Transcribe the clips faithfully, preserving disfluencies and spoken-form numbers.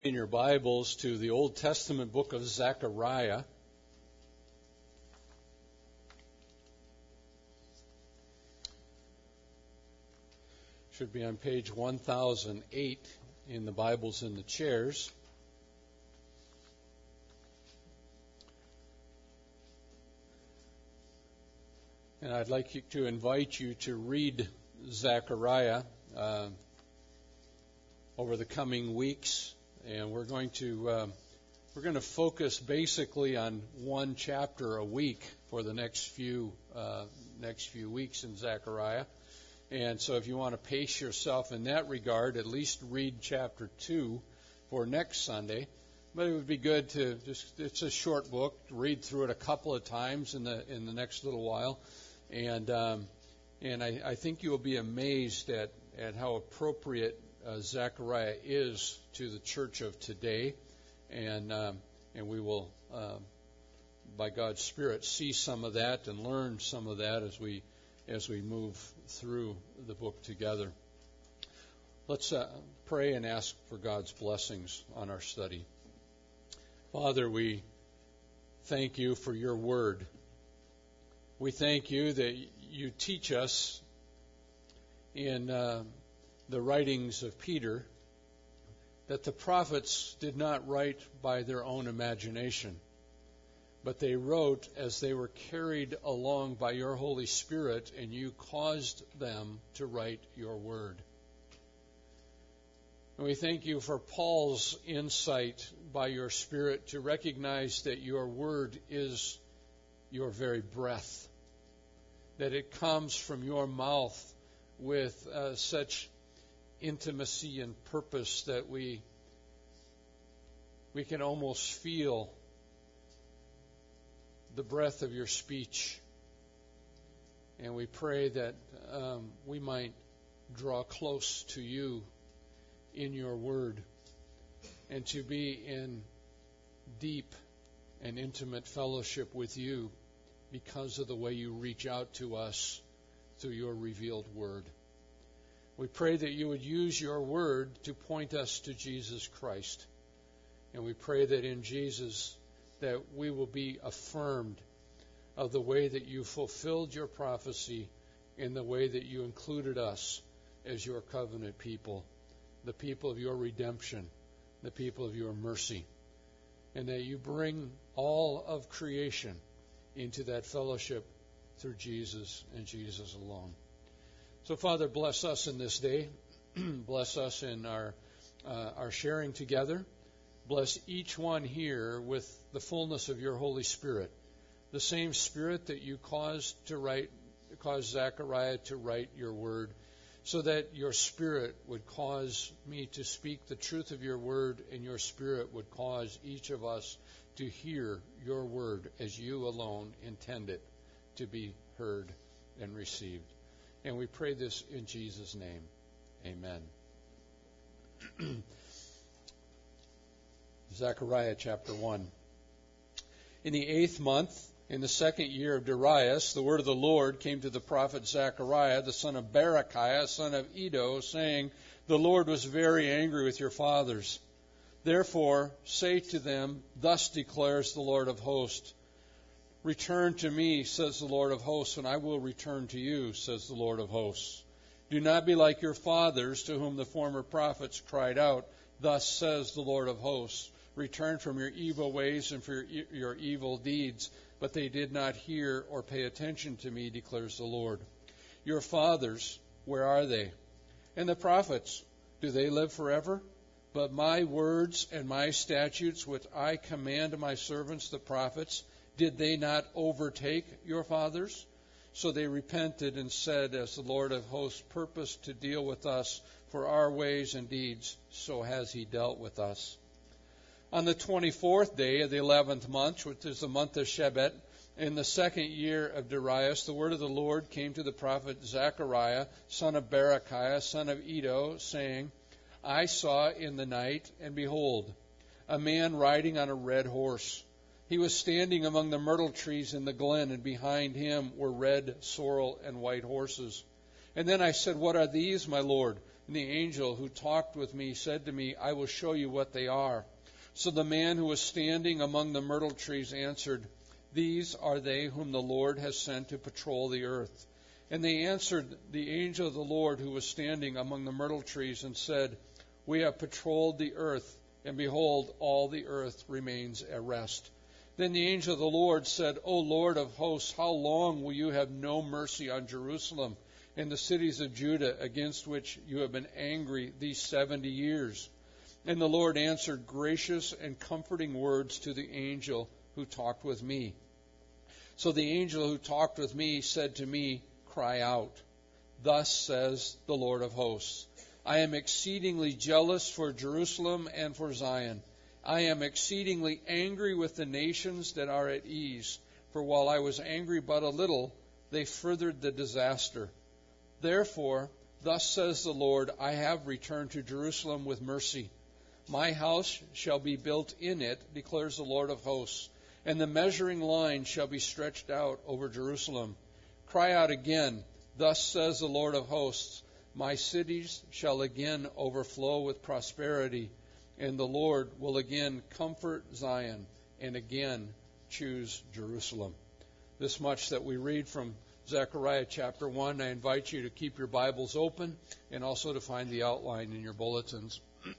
In your Bibles to the Old Testament book of Zechariah. Should be on page one thousand eight in the Bibles in the chairs. And I'd like you to invite you to read Zechariah uh, over the coming weeks. And we're going to uh, we're going to focus basically on one chapter a week for the next few uh, next few weeks in Zechariah. And so, if you want to pace yourself in that regard, at least read chapter two for next Sunday. But it would be good to just—it's a short book. Read through it a couple of times in the in the next little while, and um, and I, I think you will be amazed at at how appropriate Uh, Zechariah is to the church of today, and um, and we will, uh, by God's Spirit, see some of that and learn some of that as we as we move through the book together. Let's uh, pray and ask for God's blessings on our study. Father, we thank you for your word. We thank you that you teach us in Uh, the writings of Peter that the prophets did not write by their own imagination, but they wrote as they were carried along by your Holy Spirit, and you caused them to write your word. And we thank you for Paul's insight by your Spirit to recognize that your word is your very breath, that it comes from your mouth with uh, such intimacy and purpose that we we can almost feel the breath of your speech. And we pray that um, we might draw close to you in your word and to be in deep and intimate fellowship with you because of the way you reach out to us through your revealed word. We pray that you would use your word to point us to Jesus Christ. And we pray that in Jesus that we will be affirmed of the way that you fulfilled your prophecy in the way that you included us as your covenant people, the people of your redemption, the people of your mercy, and that you bring all of creation into that fellowship through Jesus and Jesus alone. So, Father, bless us in this day. Bless us in our uh, our sharing together. Bless each one here with the fullness of your Holy Spirit, the same Spirit that you caused to write, caused Zechariah to write your word, so that your Spirit would cause me to speak the truth of your word, and your Spirit would cause each of us to hear your word as you alone intend it to be heard and received. And we pray this in Jesus' name. Amen. Zechariah chapter one. In the eighth month, in the second year of Darius, the word of the Lord came to the prophet Zechariah, the son of Berechiah, son of Iddo, saying, The Lord was very angry with your fathers. Therefore, say to them, Thus declares the Lord of hosts, Return to me, says the Lord of hosts, and I will return to you, says the Lord of hosts. Do not be like your fathers, to whom the former prophets cried out, Thus says the Lord of hosts, Return from your evil ways and for your, your evil deeds. But they did not hear or pay attention to me, declares the Lord. Your fathers, where are they? And the prophets, do they live forever? But my words and my statutes, which I command my servants, the prophets, did they not overtake your fathers? So they repented and said, As the Lord of hosts purposed to deal with us for our ways and deeds, so has he dealt with us. On the twenty-fourth day of the eleventh month, which is the month of Shebat, in the second year of Darius, the word of the Lord came to the prophet Zechariah, son of Berechiah, son of Iddo, saying, I saw in the night, and behold, a man riding on a red horse. He was standing among the myrtle trees in the glen, and behind him were red, sorrel, and white horses. And then I said, What are these, my Lord? And the angel who talked with me said to me, I will show you what they are. So the man who was standing among the myrtle trees answered, These are they whom the Lord has sent to patrol the earth. And they answered the angel of the Lord who was standing among the myrtle trees and said, We have patrolled the earth, and behold, all the earth remains at rest. Then the angel of the Lord said, O Lord of hosts, how long will you have no mercy on Jerusalem and the cities of Judah, against which you have been angry these seventy years? And the Lord answered gracious and comforting words to the angel who talked with me. So the angel who talked with me said to me, Cry out. Thus says the Lord of hosts, I am exceedingly jealous for Jerusalem and for Zion. I am exceedingly angry with the nations that are at ease, for while I was angry but a little, they furthered the disaster. Therefore, thus says the Lord, I have returned to Jerusalem with mercy. My house shall be built in it, declares the Lord of hosts, and the measuring line shall be stretched out over Jerusalem. Cry out again, thus says the Lord of hosts, my cities shall again overflow with prosperity, and the Lord will again comfort Zion and again choose Jerusalem. This much that we read from Zechariah chapter one. I invite you to keep your Bibles open and also to find the outline in your bulletins.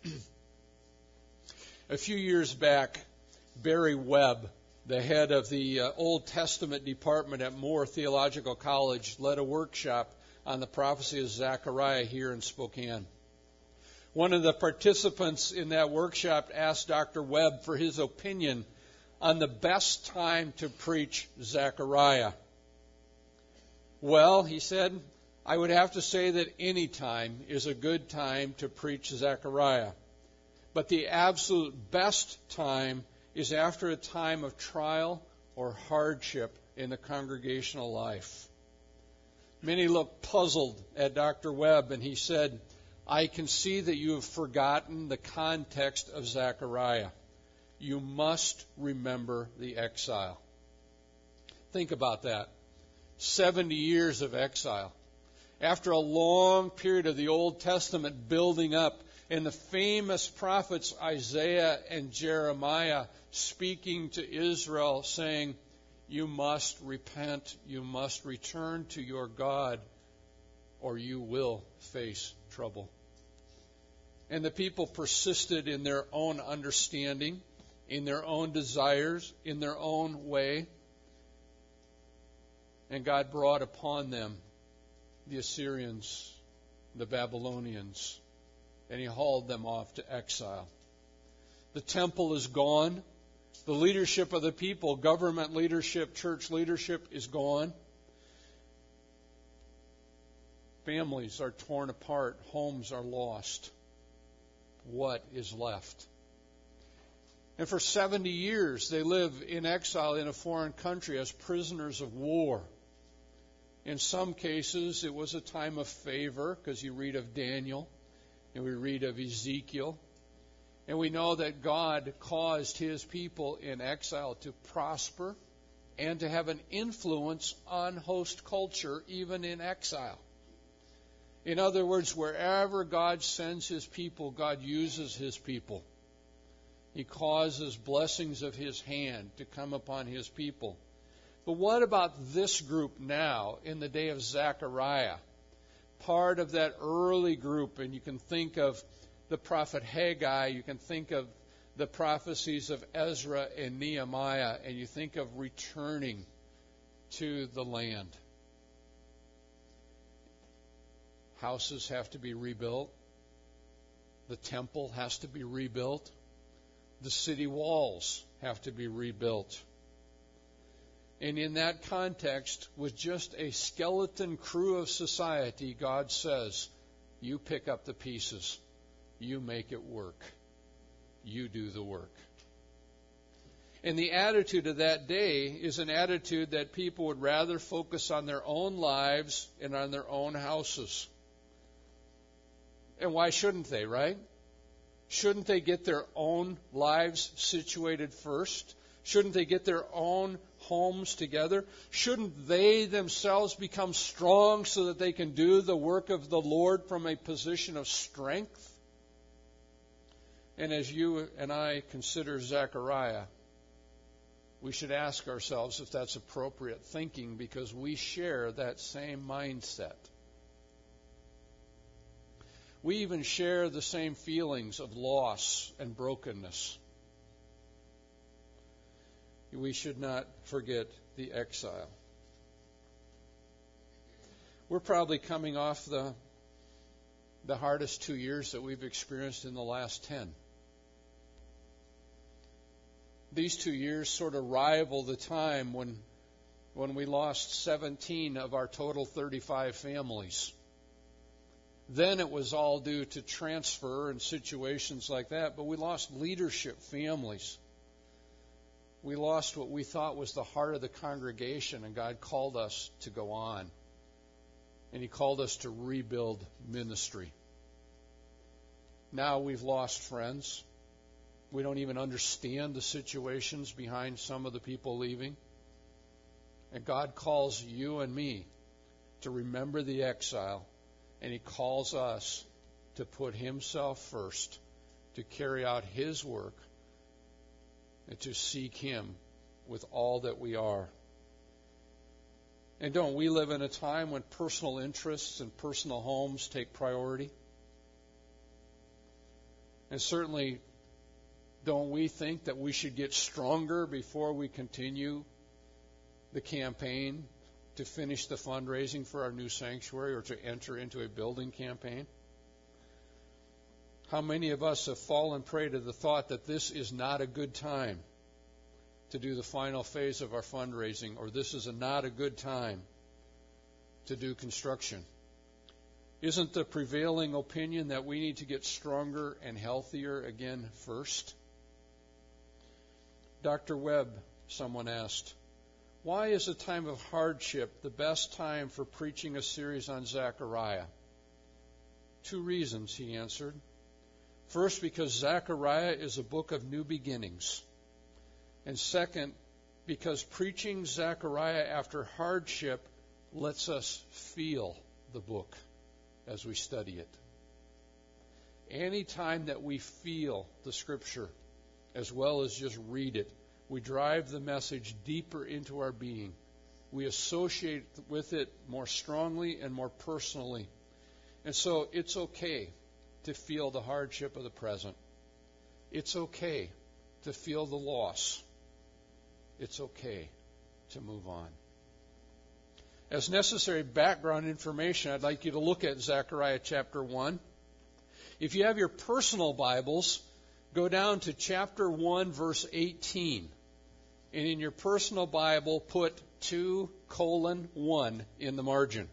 A few years back, Barry Webb, the head of the uh, Old Testament department at Moore Theological College, led a workshop on the prophecy of Zechariah here in Spokane. One of the participants in that workshop asked Doctor Webb for his opinion on the best time to preach Zechariah. Well, he said, I would have to say that any time is a good time to preach Zechariah. But the absolute best time is after a time of trial or hardship in the congregational life. Many looked puzzled at Doctor Webb, and he said, I can see that you have forgotten the context of Zechariah. You must remember the exile. Think about that. seventy years of exile. After a long period of the Old Testament building up, and the famous prophets Isaiah and Jeremiah speaking to Israel, saying, you must repent, you must return to your God, or you will face trouble. And the people persisted in their own understanding, in their own desires, in their own way. And God brought upon them the Assyrians, the Babylonians, and he hauled them off to exile. The temple is gone. The leadership of the people, government leadership, church leadership is gone. Families are torn apart. Homes are lost. What is left? And for seventy years, they live in exile in a foreign country as prisoners of war. In some cases, it was a time of favor, because you read of Daniel and we read of Ezekiel. And we know that God caused his people in exile to prosper and to have an influence on host culture, even in exile. In other words, wherever God sends his people, God uses his people. He causes blessings of his hand to come upon his people. But what about this group now in the day of Zechariah? Part of that early group, and you can think of the prophet Haggai, you can think of the prophecies of Ezra and Nehemiah, and you think of returning to the land. Houses have to be rebuilt. The temple has to be rebuilt. The city walls have to be rebuilt. And in that context, with just a skeleton crew of society, God says, you pick up the pieces. You make it work. You do the work. And the attitude of that day is an attitude that people would rather focus on their own lives and on their own houses. And why shouldn't they, right? Shouldn't they get their own lives situated first? Shouldn't they get their own homes together? Shouldn't they themselves become strong so that they can do the work of the Lord from a position of strength? And as you and I consider Zechariah, we should ask ourselves if that's appropriate thinking, because we share that same mindset. We even share the same feelings of loss and brokenness. We should not forget the exile. We're probably coming off the, the hardest two years that we've experienced in the last ten. These two years sort of rival the time when, when we lost seventeen of our total thirty-five families. Then it was all due to transfer and situations like that, but we lost leadership families. We lost what we thought was the heart of the congregation, and God called us to go on. And He called us to rebuild ministry. Now we've lost friends. We don't even understand the situations behind some of the people leaving. And God calls you and me to remember the exile. And He calls us to put Himself first, to carry out His work, and to seek Him with all that we are. And don't we live in a time when personal interests and personal homes take priority? And certainly, don't we think that we should get stronger before we continue the campaign to finish the fundraising for our new sanctuary or to enter into a building campaign? How many of us have fallen prey to the thought that this is not a good time to do the final phase of our fundraising, or this is a not a good time to do construction? Isn't the prevailing opinion that we need to get stronger and healthier again first? Doctor Webb, someone asked, why is a time of hardship the best time for preaching a series on Zechariah? Two reasons, he answered. First, because Zechariah is a book of new beginnings. And second, because preaching Zechariah after hardship lets us feel the book as we study it. Any time that we feel the Scripture as well as just read it, we drive the message deeper into our being. We associate with it more strongly and more personally. And so it's okay to feel the hardship of the present. It's okay to feel the loss. It's okay to move on. As necessary background information, I'd like you to look at Zechariah chapter one. If you have your personal Bibles, go down to chapter one, verse eighteen. And in your personal Bible, put two colon one in the margin.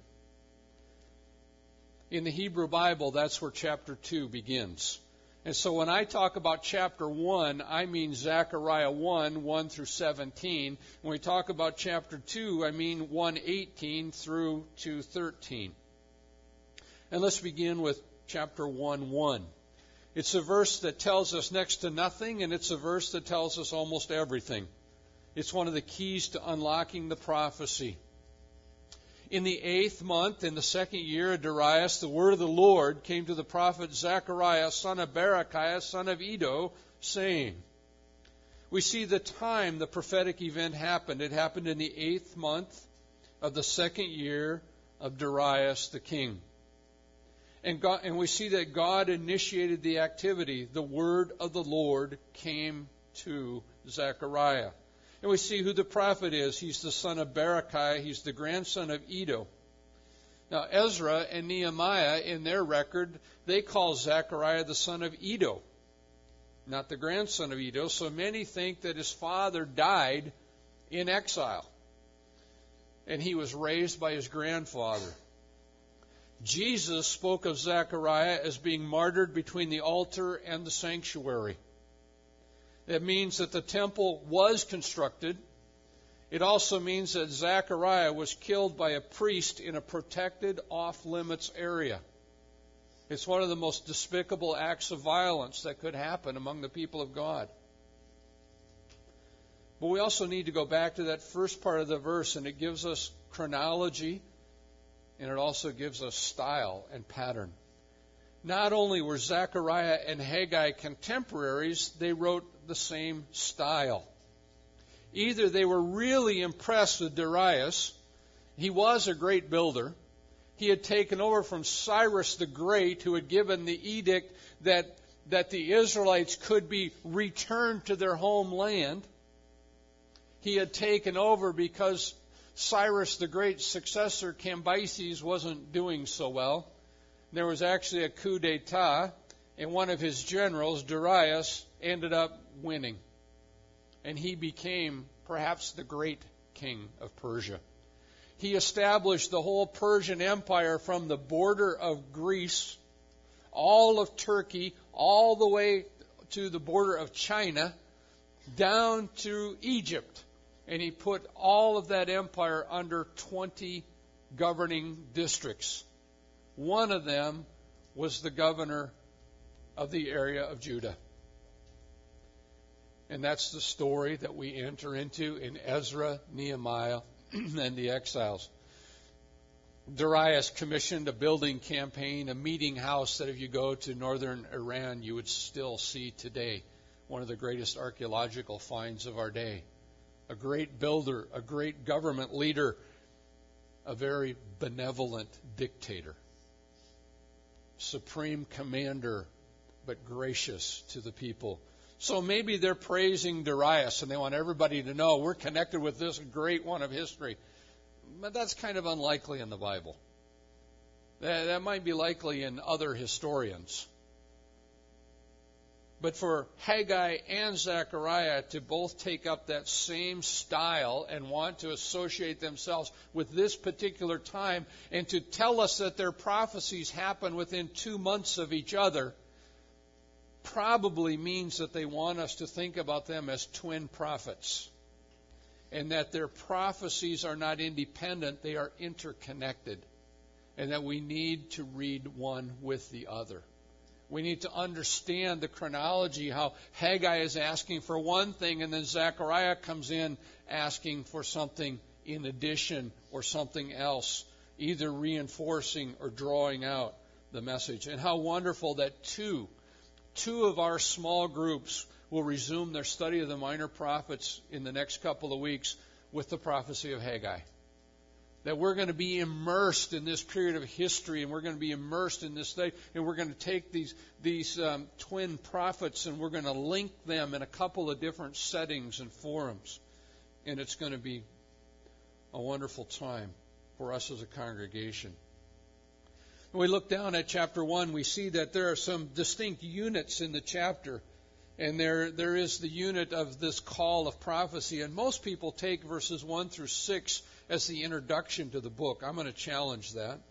In the Hebrew Bible, that's where chapter two begins. And so when I talk about chapter one, I mean Zechariah one, one through seventeen. When we talk about chapter two, I mean one eighteen through two thirteen. And let's begin with chapter one, one. It's a verse that tells us next to nothing, and it's a verse that tells us almost everything. It's one of the keys to unlocking the prophecy. In the eighth month, in the second year of Darius, the word of the Lord came to the prophet Zechariah, son of Berechiah, son of Iddo, saying. We see the time the prophetic event happened. It happened in the eighth month of the second year of Darius the king. And, God, and we see that God initiated the activity. The word of the Lord came to Zechariah. And we see who the prophet is. He's the son of Berechiah. He's the grandson of Iddo. Now, Ezra and Nehemiah, in their record, they call Zechariah the son of Iddo, not the grandson of Iddo. So many think that his father died in exile, and he was raised by his grandfather. Jesus spoke of Zechariah as being martyred between the altar and the sanctuary. That means that the temple was constructed. It also means that Zechariah was killed by a priest in a protected off-limits area. It's one of the most despicable acts of violence that could happen among the people of God. But we also need to go back to that first part of the verse, and it gives us chronology, and it also gives us style and pattern. Not only were Zechariah and Haggai contemporaries, they wrote the same style. Either they were really impressed with Darius. He was a great builder. He had taken over from Cyrus the Great, who had given the edict that, that the Israelites could be returned to their homeland. He had taken over because Cyrus the Great's successor, Cambyses, wasn't doing so well. There was actually a coup d'etat, and one of his generals, Darius, ended up winning. And he became perhaps the great king of Persia. He established the whole Persian Empire from the border of Greece, all of Turkey, all the way to the border of China, down to Egypt. And he put all of that empire under twenty governing districts. One of them was the governor of the area of Judah. And that's the story that we enter into in Ezra, Nehemiah, and the exiles. Darius commissioned a building campaign, a meeting house that if you go to northern Iran, you would still see today. One of the greatest archaeological finds of our day. A great builder, a great government leader, a very benevolent dictator. Supreme commander, but gracious to the people. So maybe they're praising Darius and they want everybody to know we're connected with this great one of history. But that's kind of unlikely in the Bible. That, that might be likely in other historians. But for Haggai and Zechariah to both take up that same style and want to associate themselves with this particular time and to tell us that their prophecies happen within two months of each other probably means that they want us to think about them as twin prophets and that their prophecies are not independent, they are interconnected, and that we need to read one with the other. We need to understand the chronology, how Haggai is asking for one thing and then Zechariah comes in asking for something in addition or something else, either reinforcing or drawing out the message. And how wonderful that two, two of our small groups will resume their study of the minor prophets in the next couple of weeks with the prophecy of Haggai. That we're going to be immersed in this period of history, and we're going to be immersed in this study, and we're going to take these these um, twin prophets, and we're going to link them in a couple of different settings and forums, and it's going to be a wonderful time for us as a congregation. When we look down at chapter one, we see that there are some distinct units in the chapter, and there there is the unit of this call of prophecy, and most people take verses one through six as the introduction to the book. I'm going to challenge that.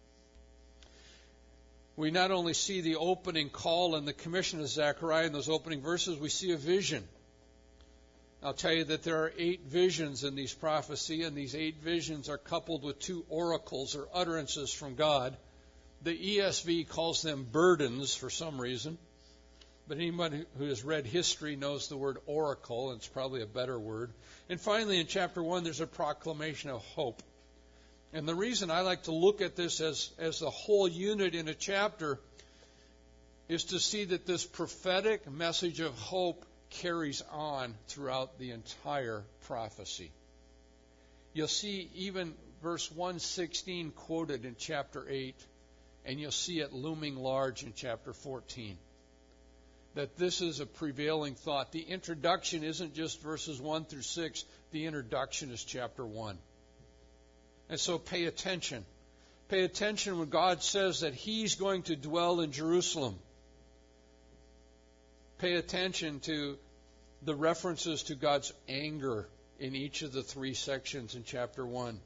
We not only see the opening call and the commission of Zechariah in those opening verses, we see a vision. I'll tell you that there are eight visions in these prophecy, and these eight visions are coupled with two oracles or utterances from God. The E S V calls them burdens for some reason, but anyone who has read history knows the word oracle, and it's probably a better word. And finally, in chapter one, there's a proclamation of hope. And the reason I like to look at this as, as the whole unit in a chapter is to see that this prophetic message of hope carries on throughout the entire prophecy. You'll see even verse one sixteen quoted in chapter eight, and you'll see it looming large in chapter fourteen. That this is a prevailing thought. The introduction isn't just verses one through six. The introduction is chapter one. And so pay attention. Pay attention when God says that He's going to dwell in Jerusalem. Pay attention to the references to God's anger in each of the three sections in chapter one.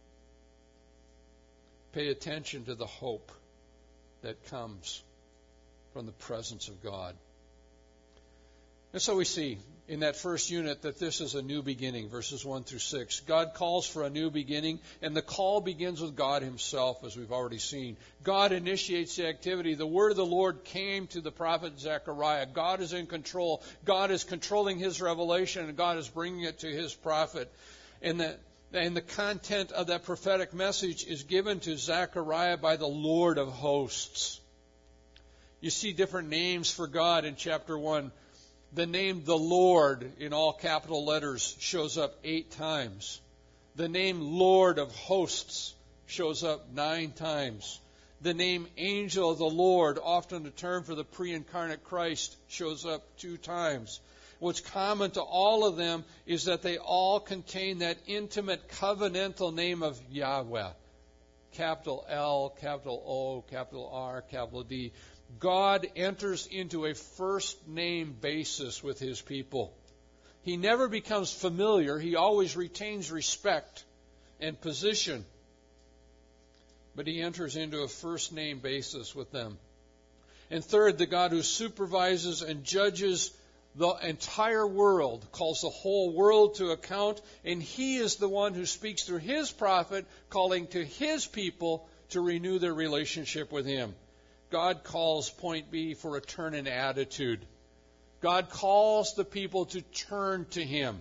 Pay attention to the hope that comes from the presence of God. And so we see in that first unit that this is a new beginning, verses one through six. God calls for a new beginning, and the call begins with God himself, as we've already seen. God initiates the activity. The word of the Lord came to the prophet Zechariah. God is in control. God is controlling his revelation, and God is bringing it to his prophet. And the, and the content of that prophetic message is given to Zechariah by the Lord of hosts. You see different names for God in chapter one. The name the Lord in all capital letters shows up eight times. The name Lord of hosts shows up nine times. The name Angel of the Lord, often a term for the pre-incarnate Christ, shows up two times. What's common to all of them is that they all contain that intimate covenantal name of Yahweh. Capital L, capital O, capital R, capital D. God enters into a first name basis with his people. He never becomes familiar. He always retains respect and position. But he enters into a first name basis with them. And third, the God who supervises and judges the entire world, calls the whole world to account, and he is the one who speaks through his prophet, calling to his people to renew their relationship with him. God calls, point B, for a turn in attitude. God calls the people to turn to him.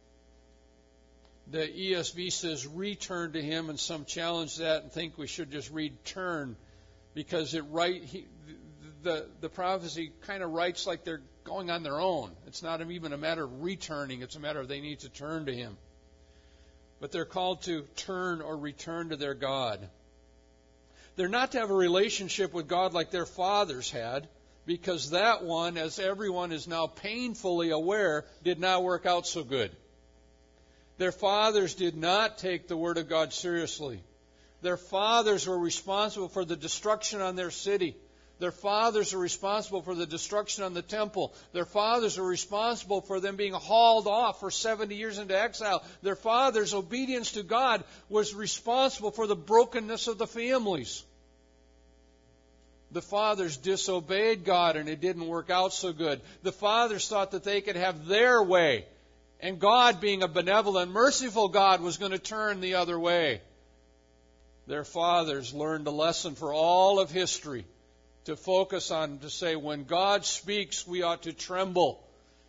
The E S V says return to him, and some challenge that and think we should just read turn, because it right he, the the prophecy kind of writes like they're going on their own. It's not even a matter of returning, it's a matter of they need to turn to him. But they're called to turn or return to their God. They're not to have a relationship with God like their fathers had, because that one, as everyone is now painfully aware, did not work out so good. Their fathers did not take the Word of God seriously. Their fathers were responsible for the destruction on their city. Their fathers were responsible for the destruction on the temple. Their fathers were responsible for them being hauled off for seventy years into exile. Their fathers' obedience to God was responsible for the brokenness of the families. The fathers disobeyed God, and it didn't work out so good. The fathers thought that they could have their way, and God, being a benevolent, merciful God, was going to turn the other way. Their fathers learned a lesson for all of history to focus on, to say, when God speaks, we ought to tremble,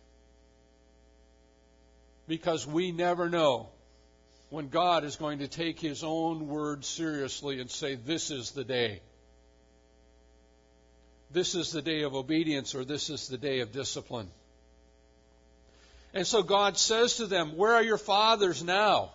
because we never know when God is going to take his own word seriously and say, this is the day. This is the day of obedience, or this is the day of discipline. And so God says to them, where are your fathers now?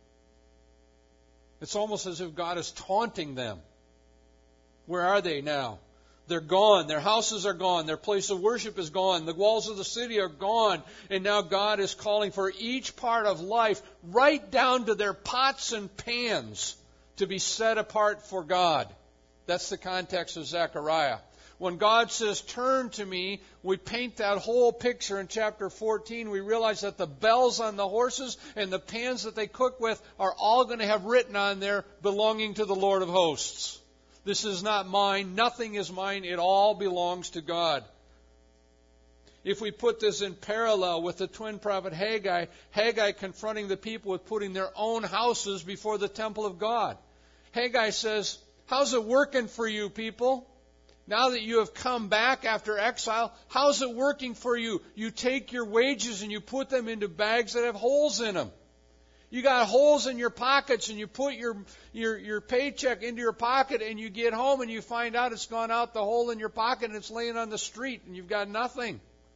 It's almost as if God is taunting them. Where are they now? They're gone. Their houses are gone. Their place of worship is gone. The walls of the city are gone. And now God is calling for each part of life, right down to their pots and pans, to be set apart for God. That's the context of Zechariah. When God says, turn to me, we paint that whole picture in chapter fourteen. We realize that the bells on the horses and the pans that they cook with are all going to have written on there, belonging to the Lord of hosts. This is not mine. Nothing is mine. It all belongs to God. If we put this in parallel with the twin prophet Haggai, Haggai confronting the people with putting their own houses before the temple of God. Haggai says, how's it working for you, people? Now that you have come back after exile, how's it working for you? You take your wages and you put them into bags that have holes in them. You got holes in your pockets, and you put your, your, your paycheck into your pocket, and you get home and you find out it's gone out the hole in your pocket and it's laying on the street and you've got nothing.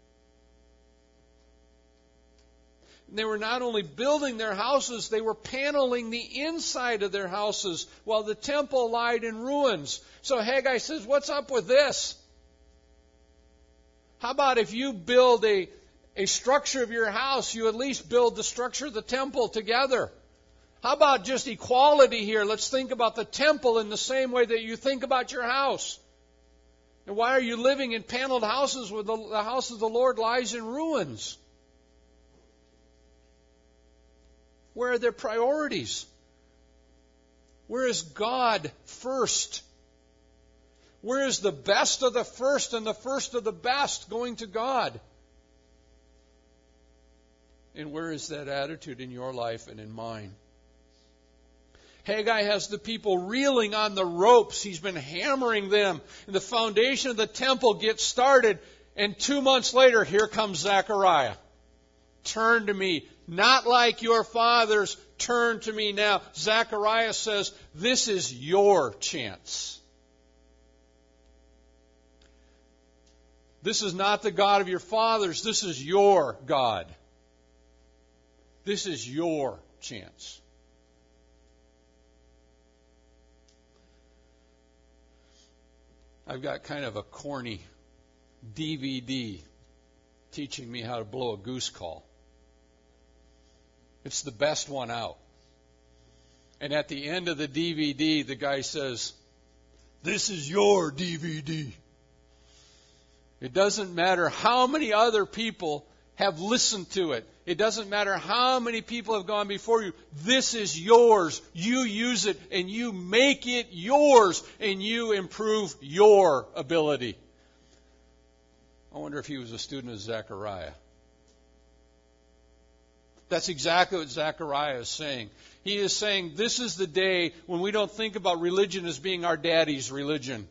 And they were not only building their houses, they were paneling the inside of their houses while the temple lied in ruins. So Haggai says, what's up with this? How about if you build a, a structure of your house, you at least build the structure of the temple together? How about just equality here? Let's think about the temple in the same way that you think about your house. And why are you living in paneled houses where the, the house of the Lord lies in ruins? Where are their priorities? Where is God first? Where is the best of the first and the first of the best going to God? And where is that attitude in your life and in mine? Haggai has the people reeling on the ropes. He's been hammering them. And the foundation of the temple gets started. And two months later, here comes Zechariah. Turn to me. Not like your fathers. Turn to me now. Zechariah says, this is your chance. This is not the God of your fathers. This is your God. This is your chance. I've got kind of a corny D V D teaching me how to blow a goose call. It's the best one out. And at the end of the D V D, the guy says, this is your D V D. It doesn't matter how many other people have listened to it. It doesn't matter how many people have gone before you. This is yours. You use it and you make it yours and you improve your ability. I wonder if he was a student of Zechariah. That's exactly what Zechariah is saying. He is saying this is the day when we don't think about religion as being our daddy's religion.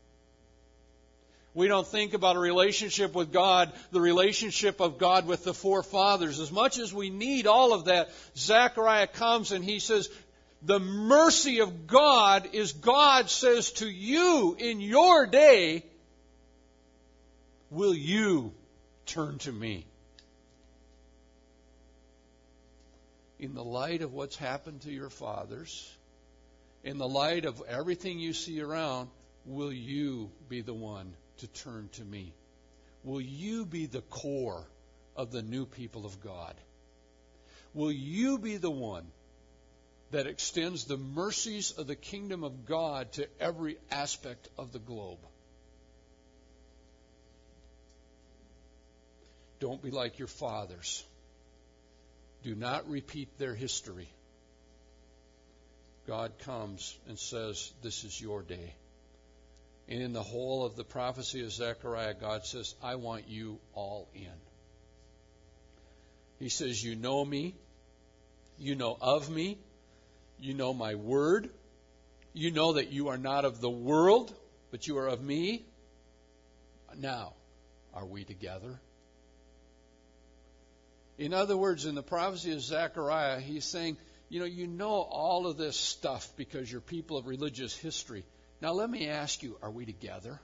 We don't think about a relationship with God, the relationship of God with the forefathers. As much as we need all of that, Zechariah comes and he says, the mercy of God is God says to you in your day, will you turn to me? In the light of what's happened to your fathers, in the light of everything you see around, will you be the one to turn to me? Will you be the core of the new people of God? Will you be the one that extends the mercies of the kingdom of God to every aspect of the globe? Don't be like your fathers. Do not repeat their history. God comes and says, this is your day. And in the whole of the prophecy of Zechariah, God says, I want you all in. He says, you know me. You know of me. You know my word. You know that you are not of the world, but you are of me. Now, are we together? In other words, in the prophecy of Zechariah, he's saying, you know, you know all of this stuff because you're people of religious history. Now let me ask you, are we together?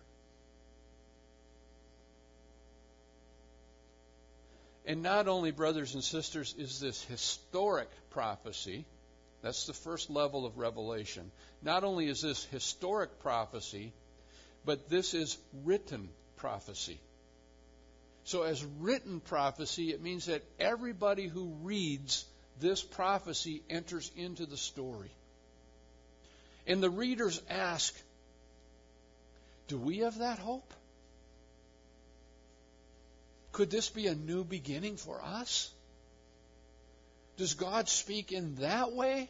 And not only, brothers and sisters, is this historic prophecy, that's the first level of revelation. Not only is this historic prophecy, but this is written prophecy. So as written prophecy, it means that everybody who reads this prophecy enters into the story. And the readers ask, do we have that hope? Could this be a new beginning for us? Does God speak in that way?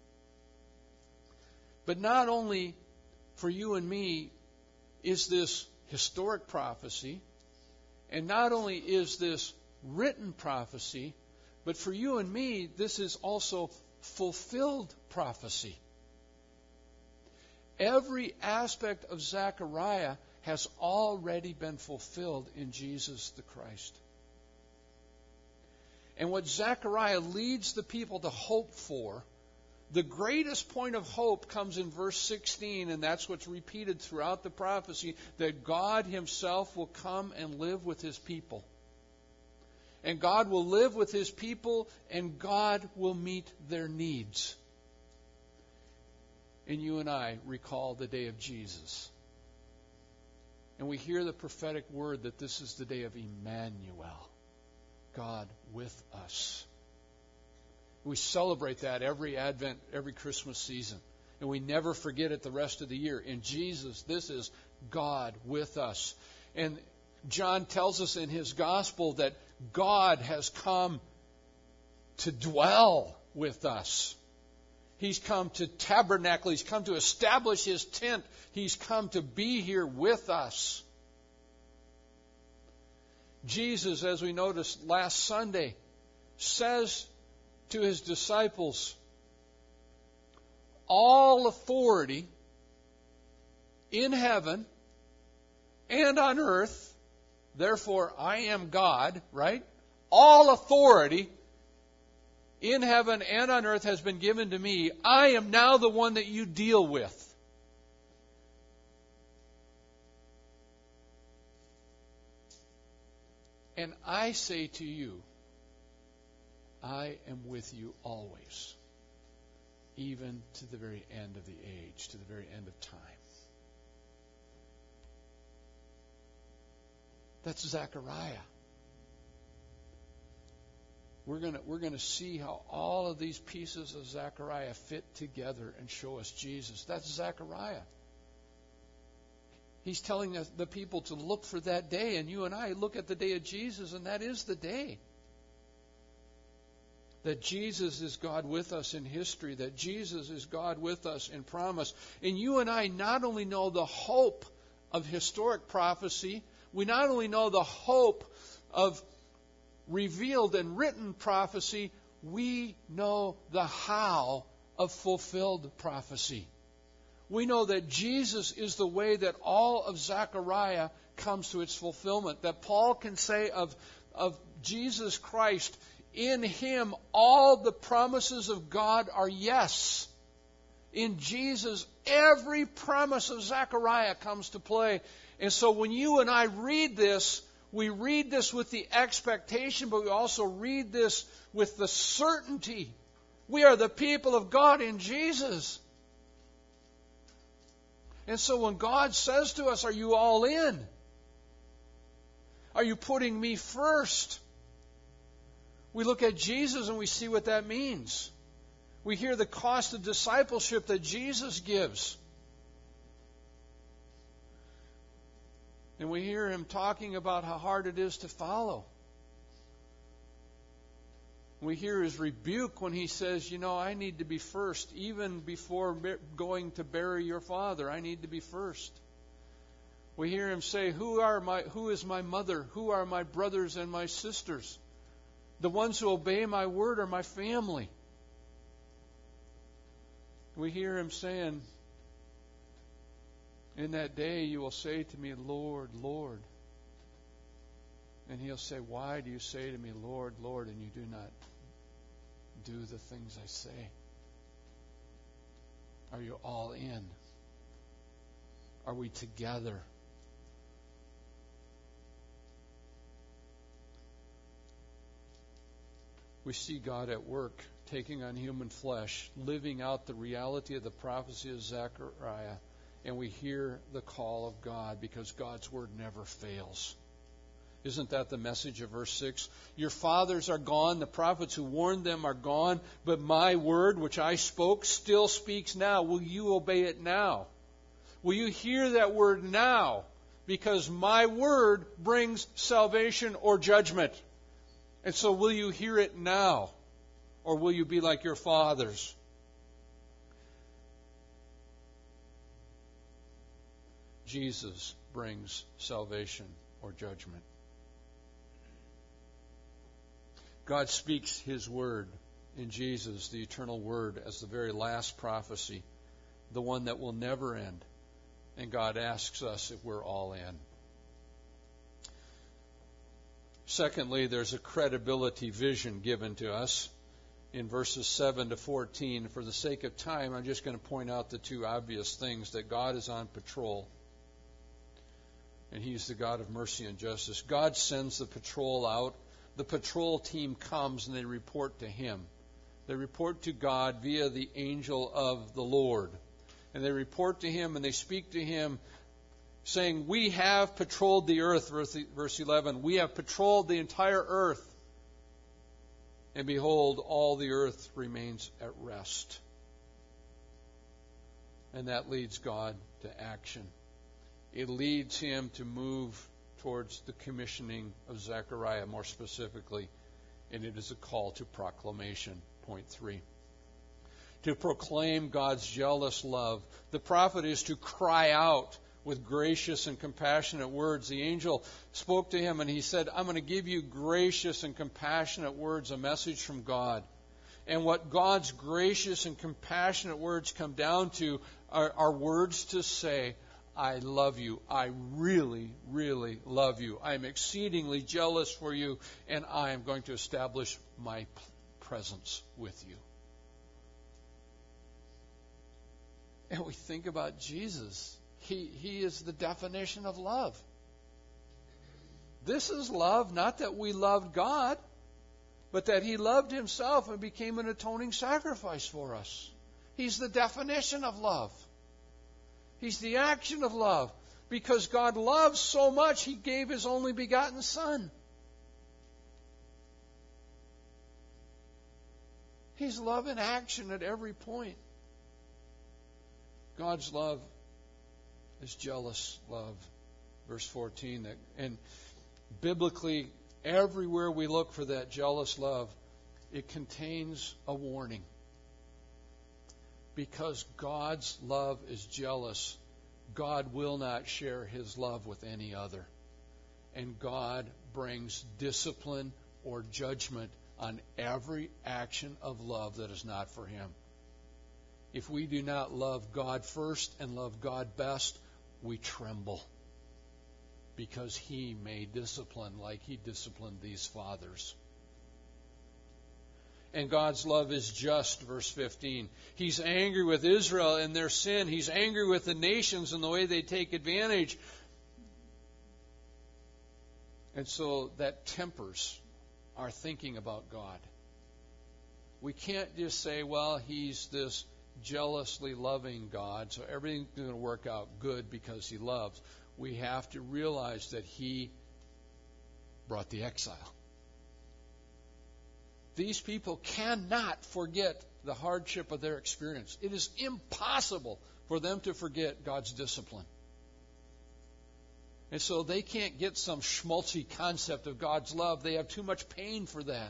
But not only for you and me is this historic prophecy, and not only is this written prophecy, but for you and me, this is also fulfilled prophecy. Every aspect of Zechariah has already been fulfilled in Jesus the Christ. And what Zechariah leads the people to hope for, the greatest point of hope comes in verse sixteen, and that's what's repeated throughout the prophecy, that God himself will come and live with his people. And God will live with his people, and God will meet their needs. And you and I recall the day of Jesus. And we hear the prophetic word that this is the day of Emmanuel, God with us. We celebrate that every Advent, every Christmas season. And we never forget it the rest of the year. In Jesus, this is God with us. And John tells us in his gospel that God has come to dwell with us. He's come to tabernacle. He's come to establish his tent. He's come to be here with us. Jesus, as we noticed last Sunday, says to his disciples, all authority in heaven and on earth, therefore I am God, right? All authority in heaven and on earth has been given to me. I am now the one that you deal with. And I say to you, I am with you always, even to the very end of the age, to the very end of time. That's Zechariah. We're going we're going to see how all of these pieces of Zechariah fit together and show us Jesus. That's Zechariah. He's telling us, the people, to look for that day, and you and I look at the day of Jesus, and that is the day. That Jesus is God with us in history, that Jesus is God with us in promise. And you and I not only know the hope of historic prophecy, we not only know the hope of revealed and written prophecy, we know the how of fulfilled prophecy. We know that Jesus is the way that all of Zechariah comes to its fulfillment. That Paul can say of, of Jesus Christ, in Him all the promises of God are yes. In Jesus, every promise of Zechariah comes to play. And so when you and I read this, we read this with the expectation, but we also read this with the certainty. We are the people of God in Jesus. And so when God says to us, are you all in? Are you putting me first? We look at Jesus and we see what that means. We hear the cost of discipleship that Jesus gives. And we hear Him talking about how hard it is to follow. We hear His rebuke when He says, you know, I need to be first. Even before going to bury your father, I need to be first. We hear Him say, who are my, who is my mother? Who are my brothers and my sisters? The ones who obey my word are my family. We hear Him saying, in that day you will say to me, Lord, Lord. And He'll say, why do you say to me, Lord, Lord, and you do not do the things I say? Are you all in? Are we together? We see God at work, taking on human flesh, living out the reality of the prophecy of Zechariah, and we hear the call of God because God's word never fails. Isn't that the message of verse six? Your fathers are gone, the prophets who warned them are gone, but my word, which I spoke, still speaks now. Will you obey it now? Will you hear that word now? Because my word brings salvation or judgment. And so will you hear it now? Or will you be like your fathers? Jesus brings salvation or judgment. God speaks His word in Jesus, the eternal word, as the very last prophecy, the one that will never end. And God asks us if we're all in. Secondly, there's a credibility vision given to us in verses seven to fourteen. For the sake of time, I'm just going to point out the two obvious things: that God is on patrol, and He's the God of mercy and justice. God sends the patrol out. The patrol team comes and they report to Him. They report to God via the angel of the Lord. And they report to Him and they speak to Him, saying, we have patrolled the earth, verse eleven. We have patrolled the entire earth. And behold, all the earth remains at rest. And that leads God to action. It leads Him to move towards the commissioning of Zechariah more specifically. And it is a call to proclamation. Point three. To proclaim God's jealous love. The prophet is to cry out with gracious and compassionate words. The angel spoke to him and he said, I'm going to give you gracious and compassionate words, a message from God. And what God's gracious and compassionate words come down to are, are words to say, I love you. I really, really love you. I am exceedingly jealous for you, and I am going to establish my presence with you. And we think about Jesus. He, he is the definition of love. This is love, not that we loved God, but that He loved Himself and became an atoning sacrifice for us. He's the definition of love. He's the action of love. Because God loves so much, He gave His only begotten Son. He's love in action at every point. God's love is jealous love. Verse fourteen. That, and biblically, everywhere we look for that jealous love, it contains a warning. Because God's love is jealous, God will not share His love with any other. And God brings discipline or judgment on every action of love that is not for Him. If we do not love God first and love God best, we tremble. Because He may discipline like He disciplined these fathers. And God's love is just, verse fifteen. He's angry with Israel and their sin. He's angry with the nations and the way they take advantage. And so that tempers our thinking about God. We can't just say, well, He's this jealously loving God, so everything's going to work out good because He loves. We have to realize that He brought the exile. These people cannot forget the hardship of their experience. It is impossible for them to forget God's discipline. And so they can't get some schmaltzy concept of God's love. They have too much pain for that.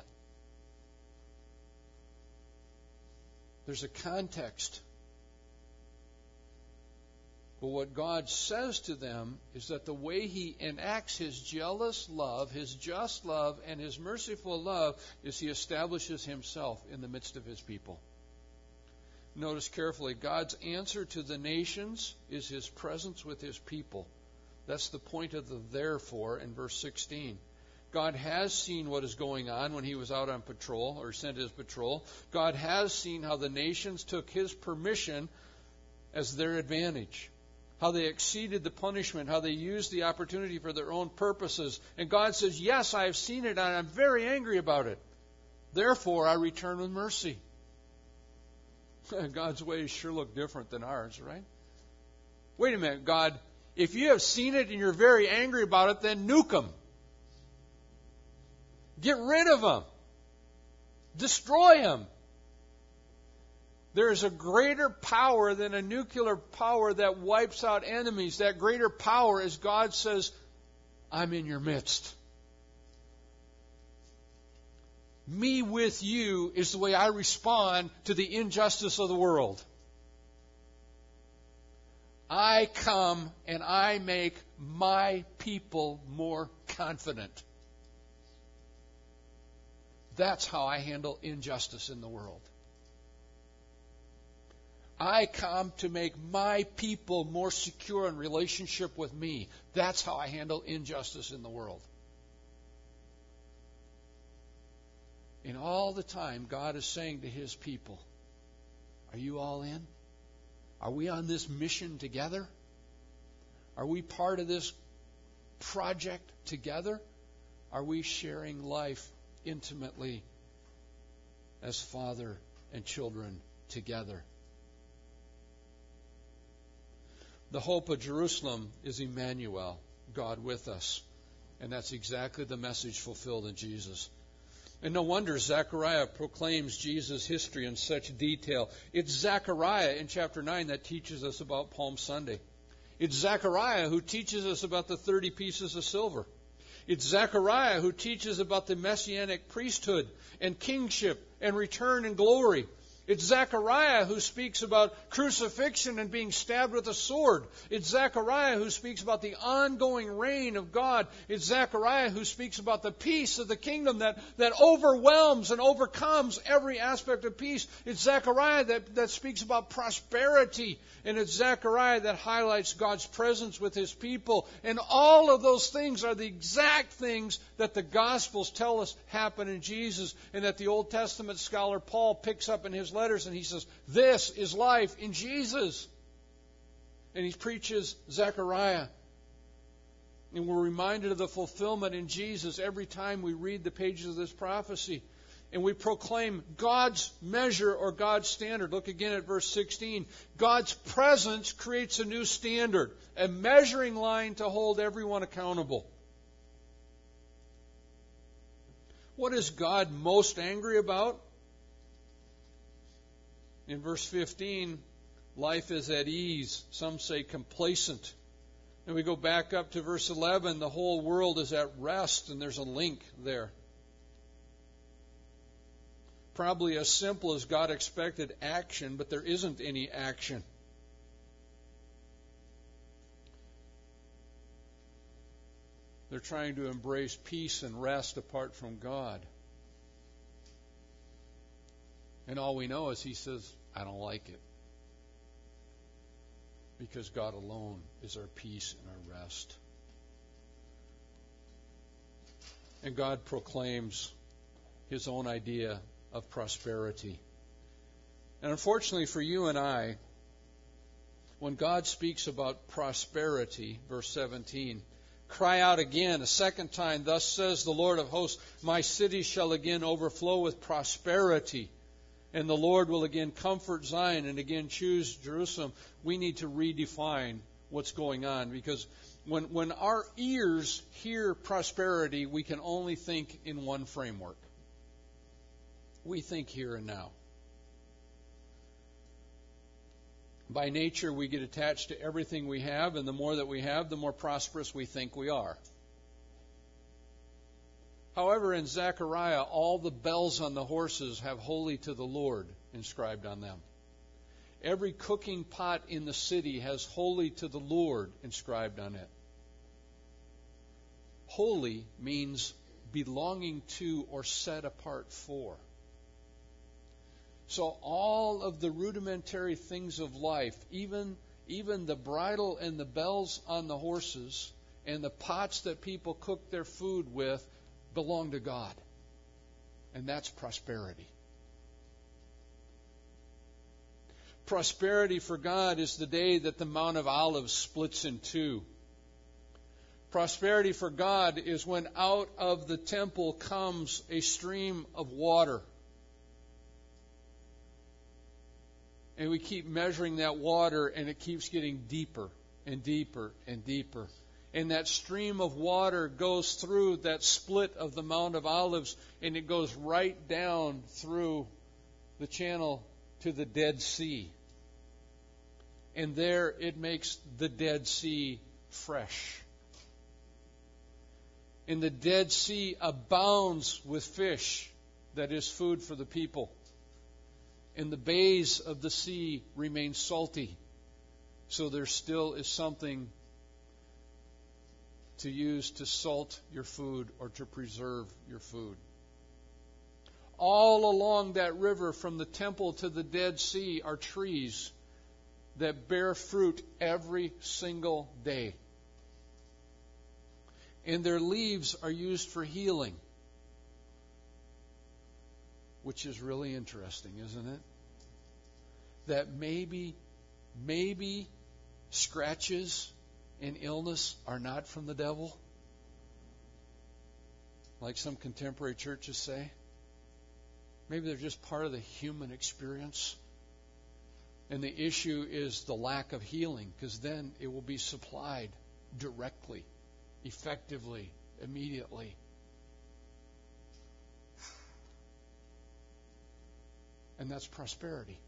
There's a context. But what God says to them is that the way He enacts His jealous love, His just love, and His merciful love is He establishes Himself in the midst of His people. Notice carefully, God's answer to the nations is His presence with His people. That's the point of the therefore in verse sixteen. God has seen what is going on when He was out on patrol, or sent His patrol. God has seen how the nations took His permission as their advantage. How they exceeded the punishment, how they used the opportunity for their own purposes. And God says, yes, I have seen it, and I'm very angry about it. Therefore, I return with mercy. God's ways sure look different than ours, right? Wait a minute, God, if you have seen it and you're very angry about it, then nuke them. Get rid of them. Destroy them. There is a greater power than a nuclear power that wipes out enemies. That greater power is God says, I'm in your midst. Me with you is the way I respond to the injustice of the world. I come and I make my people more confident. That's how I handle injustice in the world. I come to make my people more secure in relationship with me. That's how I handle injustice in the world. And all the time, God is saying to His people, are you all in? Are we on this mission together? Are we part of this project together? Are we sharing life intimately as father and children together? The hope of Jerusalem is Emmanuel, God with us. And that's exactly the message fulfilled in Jesus. And no wonder Zechariah proclaims Jesus' history in such detail. It's Zechariah in chapter nine that teaches us about Palm Sunday. It's Zechariah who teaches us about the thirty pieces of silver. It's Zechariah who teaches about the messianic priesthood and kingship and return and glory. It's Zechariah who speaks about crucifixion and being stabbed with a sword. It's Zechariah who speaks about the ongoing reign of God. It's Zechariah who speaks about the peace of the kingdom that, that overwhelms and overcomes every aspect of peace. It's Zechariah that, that speaks about prosperity. And it's Zechariah that highlights God's presence with His people. And all of those things are the exact things that the Gospels tell us happen in Jesus, and that the Old Testament scholar Paul picks up in his letters, and he says, this is life in Jesus. And he preaches Zechariah. And we're reminded of the fulfillment in Jesus every time we read the pages of this prophecy. And we proclaim God's measure or God's standard. Look again at verse sixteen. God's presence creates a new standard, a measuring line to hold everyone accountable. What is God most angry about? In verse fifteen, life is at ease. Some say complacent. And we go back up to verse eleven, the whole world is at rest, and there's a link there. Probably as simple as God expected action, but there isn't any action. They're trying to embrace peace and rest apart from God. And all we know is He says, I don't like it. Because God alone is our peace and our rest. And God proclaims His own idea of prosperity. And unfortunately for you and I, when God speaks about prosperity, verse seventeen, cry out again a second time, thus says the Lord of hosts, my city shall again overflow with prosperity, and the Lord will again comfort Zion and again choose Jerusalem. We need to redefine what's going on, because when, when our ears hear prosperity, we can only think in one framework. We think here and now. By nature, we get attached to everything we have, and the more that we have, the more prosperous we think we are. However, in Zechariah, all the bells on the horses have holy to the Lord inscribed on them. Every cooking pot in the city has holy to the Lord inscribed on it. Holy means belonging to or set apart for. So all of the rudimentary things of life, even, even the bridle and the bells on the horses and the pots that people cook their food with, belong to God. And that's prosperity. Prosperity for God is the day that the Mount of Olives splits in two. Prosperity for God is when out of the temple comes a stream of water. And we keep measuring that water, and it keeps getting deeper and deeper and deeper. And that stream of water goes through that split of the Mount of Olives, and it goes right down through the channel to the Dead Sea. And there it makes the Dead Sea fresh. And the Dead Sea abounds with fish that is food for the people. And the bays of the sea remain salty. So there still is something to use to salt your food or to preserve your food. All along that river from the temple to the Dead Sea are trees that bear fruit every single day. And their leaves are used for healing. Which is really interesting, isn't it? That maybe, maybe scratches and illness are not from the devil, like some contemporary churches say. Maybe they're just part of the human experience. And the issue is the lack of healing, because then it will be supplied directly, effectively, immediately. And that's prosperity.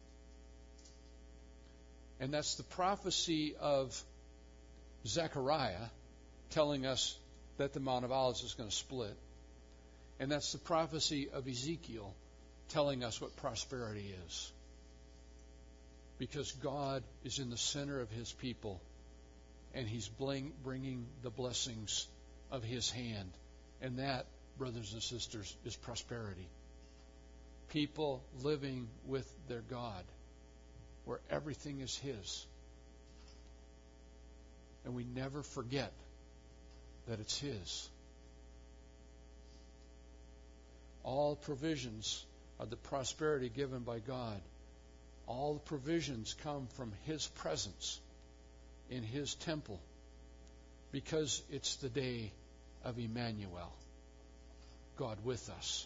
And that's the prophecy of Zechariah telling us that the Mount of Olives is going to split. And that's the prophecy of Ezekiel telling us what prosperity is. Because God is in the center of His people, and He's bringing the blessings of His hand. And that, brothers and sisters, is prosperity. People living with their God, where everything is His. And we never forget that it's His. All provisions are the prosperity given by God. All the provisions come from His presence in His temple, because it's the day of Emmanuel, God with us.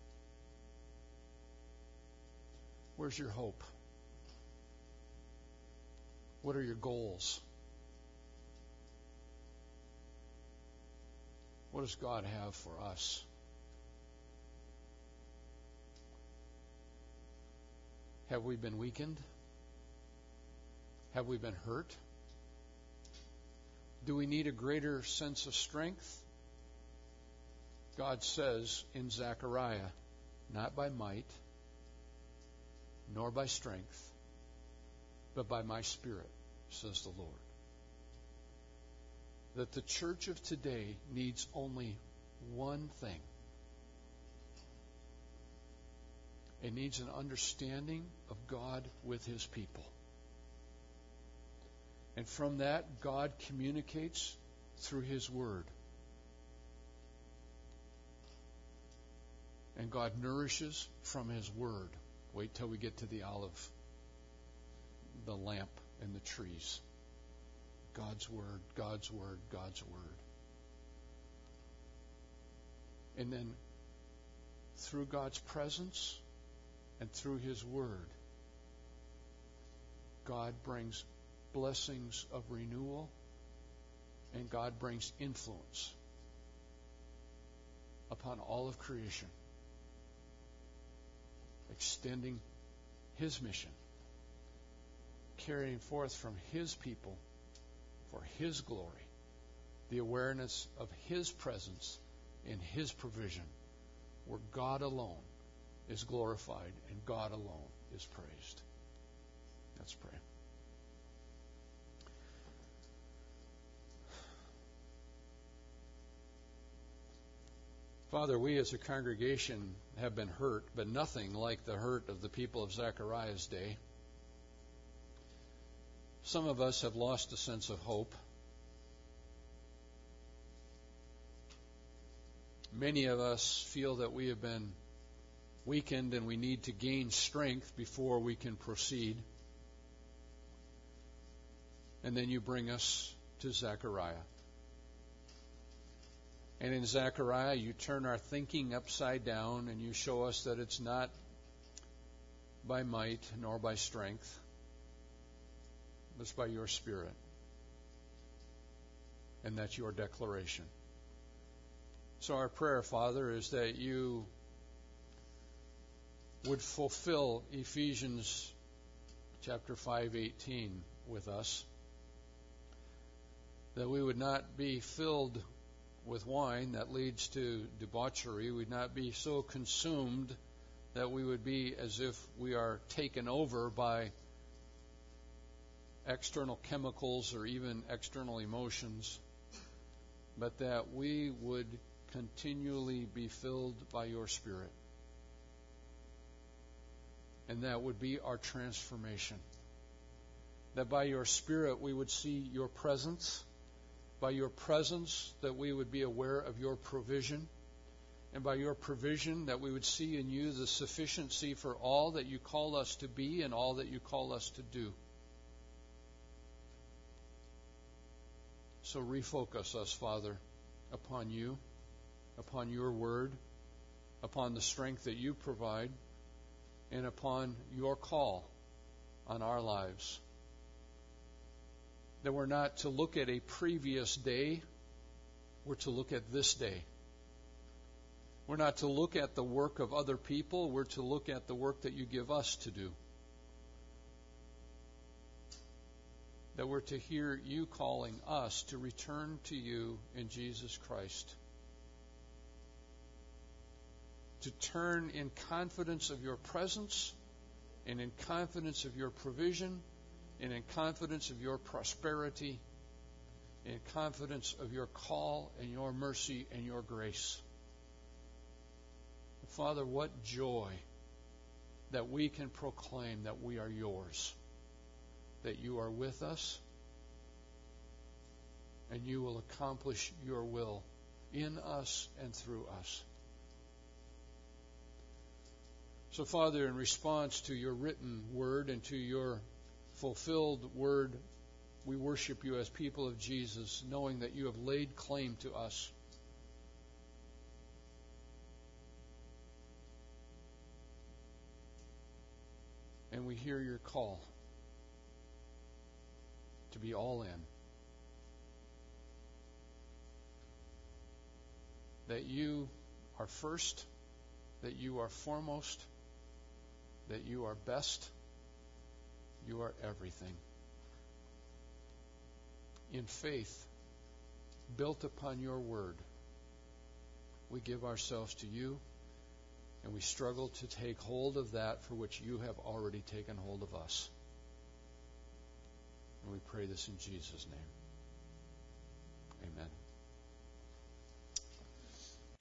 Where's your hope? What are your goals? What does God have for us? Have we been weakened? Have we been hurt? Do we need a greater sense of strength? God says in Zechariah, not by might, nor by strength, but by my Spirit, says the Lord. That the church of today needs only one thing. It needs an understanding of God with His people. And from that, God communicates through His Word. And God nourishes from His Word. Wait till we get to the olive, the lamp and the trees. God's Word, God's Word, God's Word. And then through God's presence and through His Word, God brings blessings of renewal, and God brings influence upon all of creation, extending His mission, carrying forth from His people for His glory, the awareness of His presence in His provision, where God alone is glorified and God alone is praised. Let's pray. Father, we as a congregation have been hurt, but nothing like the hurt of the people of Zechariah's day. Some of us have lost a sense of hope. Many of us feel that we have been weakened and we need to gain strength before we can proceed. And then you bring us to Zechariah. And in Zechariah, you turn our thinking upside down and you show us that it's not by might nor by strength, but it's by your Spirit. And that's your declaration. So our prayer, Father, is that you would fulfill Ephesians chapter five eighteen with us, that we would not be filled with wine that leads to debauchery. We'd not be so consumed that we would be as if we are taken over by external chemicals or even external emotions, but that we would continually be filled by your Spirit. And that would be our transformation. That by your Spirit we would see your presence. By your presence that we would be aware of your provision. And by your provision that we would see in you the sufficiency for all that you call us to be and all that you call us to do. So refocus us, Father, upon you, upon your word, upon the strength that you provide, and upon your call on our lives. That we're not to look at a previous day, we're to look at this day. We're not to look at the work of other people, we're to look at the work that you give us to do. That we're to hear you calling us to return to you in Jesus Christ. to turn in confidence of your presence, and in confidence of your provision, and in confidence of your prosperity, in confidence of your call and your mercy and your grace. Father, what joy that we can proclaim that we are yours, that you are with us, and you will accomplish your will in us and through us. So, Father, in response to your written word and to your fulfilled word, we worship you as people of Jesus, knowing that you have laid claim to us. And we hear your call to be all in. That you are first, that you are foremost, that you are best, you are everything. In faith, built upon your word, we give ourselves to you, and we struggle to take hold of that for which you have already taken hold of us. And we pray this in Jesus' name. Amen.